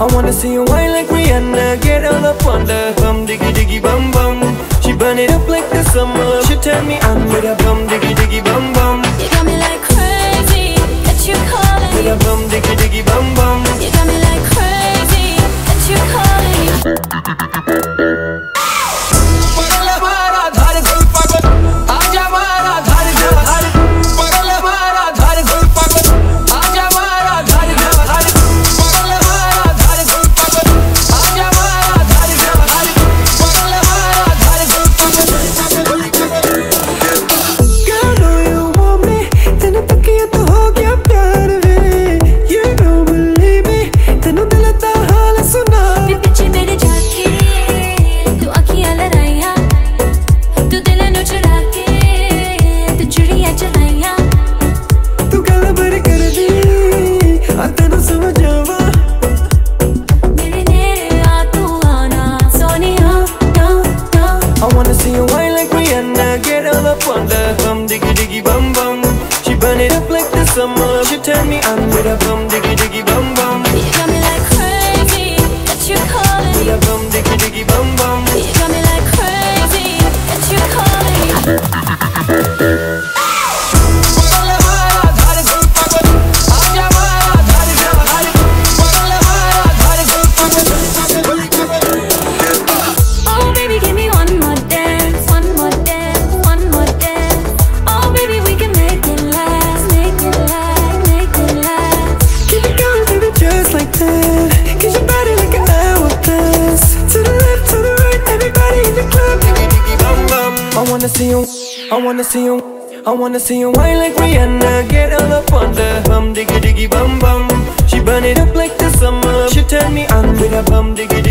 I wanna see you whine like Rihanna, get all up on the bum diggy diggy bum bum. She burn it up like the summer. She turn me on with a bum diggy diggy bum bum. You got me like crazy that you calling With a bum diggy diggy bum bum. You got me like crazy that you calling summer, she turn me on with a bum diggy diggy bum bum. You got me like crazy that you calling with a bum diggy diggy bum bum. You got me like crazy that you calling Oh baby, give me one more dance, one more dance, one more dance. Oh baby, we can make it last, make it last, make it last. Keep it going, baby, just like that. Get your body like an hourglass. To the left, to the right, everybody in the club. Diggy diggy bum bum. I wanna see you, I wanna see you, I wanna see you whine like Rihanna, get all up on the bum diggy diggy bum bum. She burn it up like the summer. She turn me on with a bum diggy